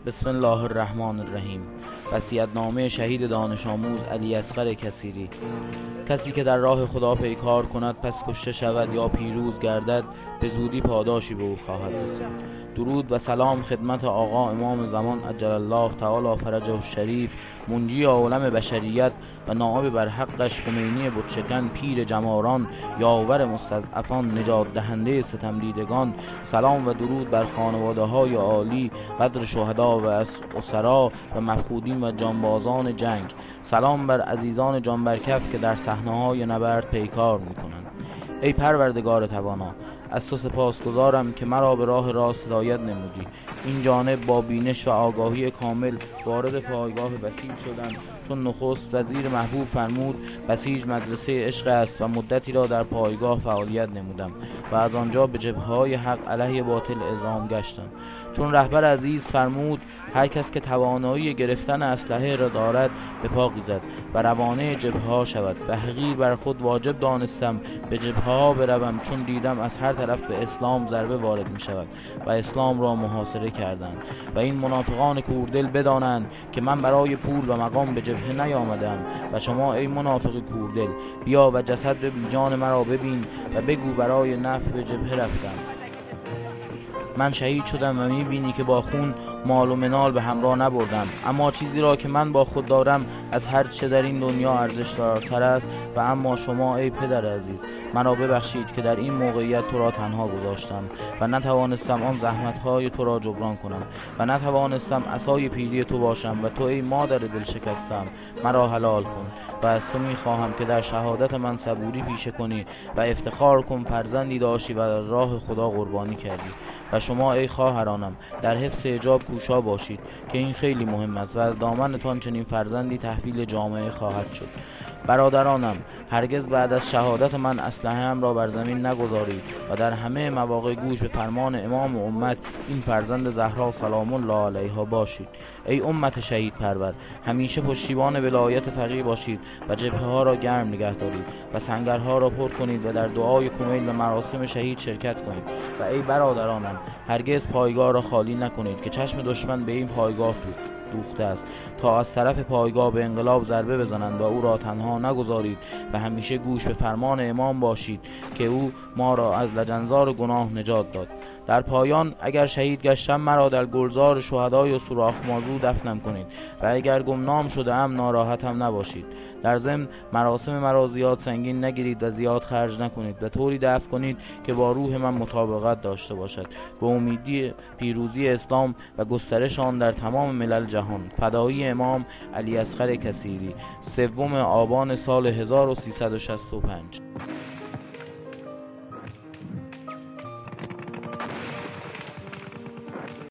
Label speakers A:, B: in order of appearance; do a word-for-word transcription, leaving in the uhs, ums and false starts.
A: بسم الله الرحمن الرحیم. وصیت‌نامه شهید دانش آموز علی اصغر کثیری. کسی که در راه خدا پیکار کند پس کشته شود یا پیروز گردد، به زودی پاداشی به او خواهد رسید. درود و سلام خدمت آقا امام زمان عجل الله تعالی فرجه الشریف، منجی عالم بشریت و نائب بر حقش خمینی بتشکن، پیر جماران، یاور مستضعفان، نجات دهنده ستمدیدگان. سلام و درود بر خانواده های عالی، قدر شهدا و اسرا و مفقودین و جانبازان جنگ. سلام بر عزیزان جانبرکف که در صحنه‌های نبرد پیکار می‌کنند. ای پروردگار توانا، از تو سپاسگزارم که مرا به راه راست هدایت نمودی. این جانب با بینش و آگاهی کامل وارد پایگاه بسیج شدم، چون نخست وزیر محبوب فرمود بسیج مدرسه عشق است و مدتی را در پایگاه فعالیت نمودم و از آنجا به جبهه‌های حق علیه باطل اعزام گشتم. چون رهبر عزیز فرمود هر کس که توانایی گرفتن اسلحه را دارد به پا خیزد و روانه جبهه‌ها شود و حقیر بر خود واجب دانستم به جبهه‌ها بروم، چون دیدم از هر طرف به اسلام ضربه وارد می شود و اسلام را محاصره کردند و این منافقان کوردل بدانند که من برای پول و مقام به جبهه نیامدم و شما ای منافق کوردل بیا و جسد بیجان مرا ببین و بگو برای نفع به جبهه رفتم. من شهید شدم و میبینی که با خون مال و منال به همراه نبردم، اما چیزی را که من با خود دارم از هر چه در این دنیا ارزش دارتر است. و اما شما ای پدر عزیز مرا ببخشید که در این موقعیت تو را تنها گذاشتم و نتوانستم آن زحمتهای تو را جبران کنم و نتوانستم عصای پیری تو باشم و تو ای مادر دل شکستم مرا حلال کن و از تو میخواهم که در شهادت من صبوری پیشه کنی و افتخار کن فرزندی داشتی و در راه خدا قربانی کردی. و شما ای خواهرانم در حفظ حجاب کوشا باشید که این خیلی مهم است و از دامنتان چنین فرزندی تحویل جامعه خواهد شد. برادرانم هرگز بعد از شهادت من اسلحه‌ام را بر زمین نگذارید و در همه مواقع گوش به فرمان امام امت این فرزند زهرا سلام الله علیها باشید. ای امت شهید پرور، همیشه پشتیبان ولایت فقیه باشید و جبهه ها را گرم نگه دارید و سنگرها را پر کنید و در دعای کمیل و مراسم شهید شرکت کنید. و ای برادرانم هرگز پایگاه را خالی نکنید که چشم دشمن به این پایگاه دوخته است تا از طرف پایگاه به انقلاب ضربه بزنند و او را تنها نگذارید و همیشه گوش به فرمان امام باشید که او ما را از لجنزار گناه نجات داد. در پایان اگر شهید گشتم مرا در گلزار شهدای و سوراخ مازو دفنم کنید و اگر گمنام شده ام ناراحتم نباشید. در ضمن مراسم مرا زیاد سنگین نگیرید و زیاد خرج نکنید و طوری دفن کنید که با روح من مطابقت داشته باشد، به امیدی پیروزی اسلام و گسترش آن در تمام ملل جهان. فدایی امام علی اصغر کثیری، سوم آبان سال هزار و سیصد و شصت و پنج.